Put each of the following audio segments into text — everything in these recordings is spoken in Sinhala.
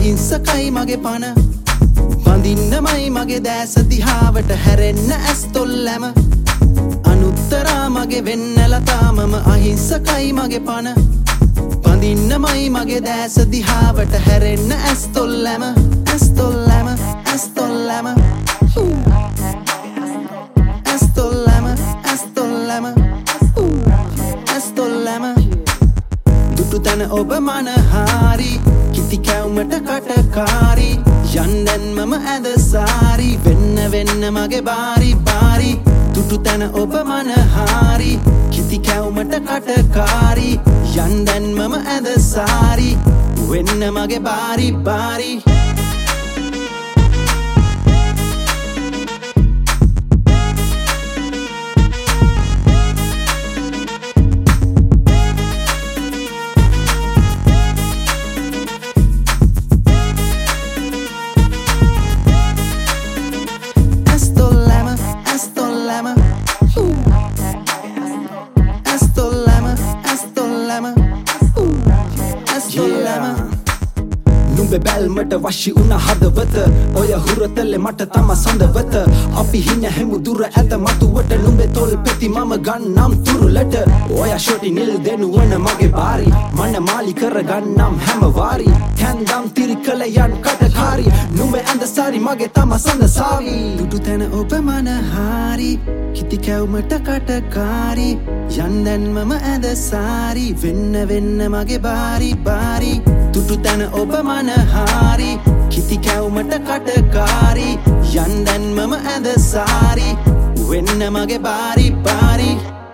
අහිංසකයි මගේ පන බඳින්නමයි මගේ දැස දිහාවට හැරෙන්න ඇස් තොල්ලැම අනුත්තරා මගේ වෙන්නලතා මම අහිංසකයි මගේ පන බඳින්නමයි මගේ දැස දිහාවට හැරෙන්න ඇස් තොල්ලැම ඇස් තොල්ලැම ඇස් තොල්ලැම ඇස් තොල්ලැම ඇස් තොල්ලැම ඇස් තොල්ලැම දුටු තැන ඔබ මනහාරි කිති කැවුමට කටකාරි යන්දැන් මම ඇද සාරි වෙන්න වෙන්න මගේ බාරි බාරි දුටු තැන ඔබ මනහාරි කිති කැවුමට කටකාරි යන්දැන් මම ඇද සාරි වෙන්න මගේ බාරි බාරි නුඹේ බැල්මට වශී උන හදවත ඔය හුරතලේ මට තම සඳවත අපි හින හැමු දුර ඇත මතුවට නුඹේ තොල් පෙති මම ගන්නම් තුරුලට ඔය ෂොටි නිල් දෙනුවන මගේ බාරි මන මාලි කර ගන්නම් හැම වාරි කැන්දම් තිරිකල යන් කටකාරි නුඹේ ඇඳ සාරි මගේ තම සඳ සාවි දුටු තැන ඔබ මනහාරි කිති කැවුමට කටකාරි යන්දැන් මම ඇඳ සාරි වෙන්න වෙන්න මගේ බාරි බාරි දුටු තැන ඔබ මනහාරි කිති කැවුමට කටකාරි යන්දැන් මම ඇඳ සාරි වෙන්න මගේ බාරි බාරි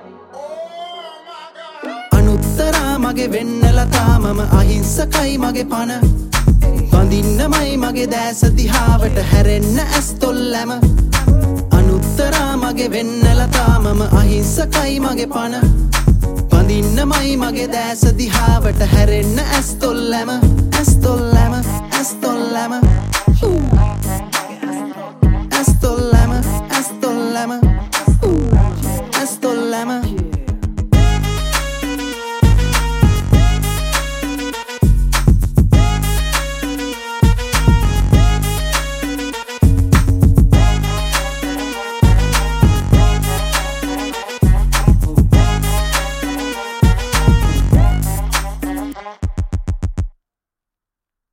අනුත්තරා මගේ වෙන්නලතා මම අහිංසකයි මගේ පන බඳින්නමයි මගේ දැස දිහාවට හැරෙන්න ඇස් තොල්ලැම අනුත්තරා මගේ වෙන්නලතා මම අහිංසකයි මගේ පන බඳින්නමයි මගේ දැස දිහාවට හැරෙන්න ඇස් තොල්ලැම ඇස් තොල්ලැම ඇස් තොල්ලැම